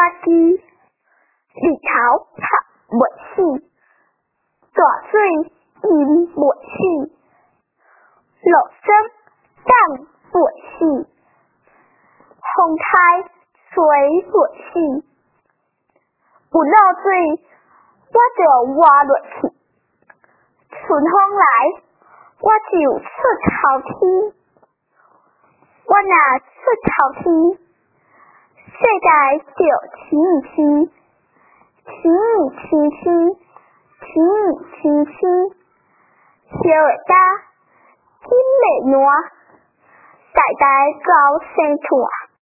机，日头晒袂死，大水淹袂死，落霜等袂死，风台吹袂死，有漏水我就活落去，春风来我就出头天，我若出头天，世界就晴晴，晴晴晴，晴晴晴，小会搭金袂烂，代代高生团。